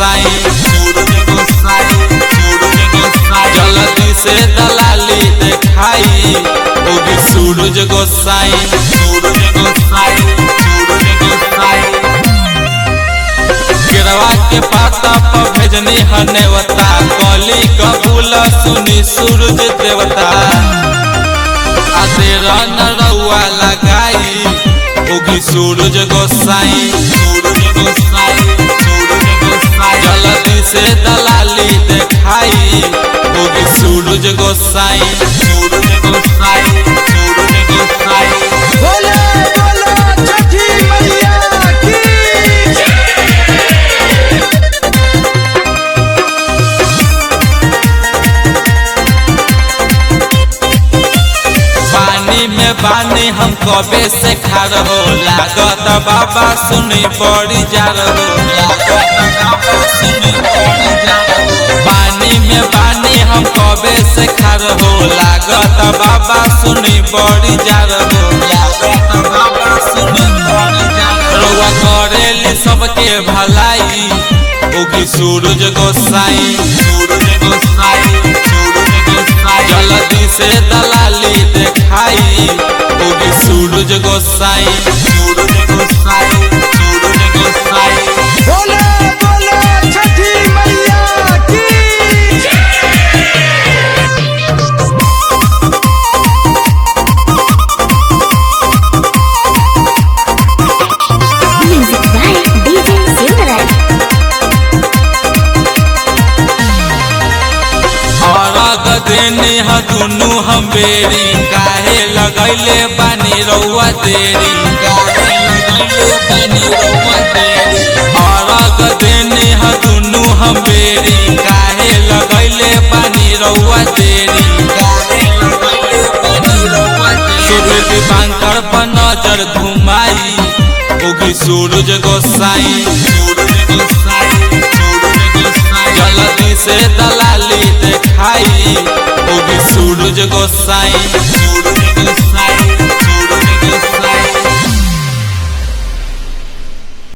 गोसाई जल्दी से दलाली देखाई होगी सूरज गोसाई गिरवा के पाता पर भेजनी हनेवता कली कबूल सुनी सूरज देवता आतेरा नरवा लगाई होगी सूरज गोसाई जल्दी से दलाली देखाई होगी सूरज गोसाई बोले बोले छठी मैया की पानी में बानी हम कबे से खार हो लागत बाबा सुनी पड़ी जा रहो पानी में बानी हम कबे से खार हो लागत बाबा सुनी पड़ी जा रहो रउआ करेली सबके भलाई होगी सूरज गोसाई जल्दी से दलाली देखाई होगी सूरज गोसाई बोले बोले छठी मैया की Music by DJ Silveraj. औरग देनी ह दुनू हम बेरी काहे लगैले बानी रउआ देरी औरग देनी ह दुनू हम बेरी काहे लगैले बानी रउआ देरी सूरज दीपांकर पर नजर घुमाई होगी सूरज गोसाई जल्दी से दलाली देखाई होगी सूरज गोसाई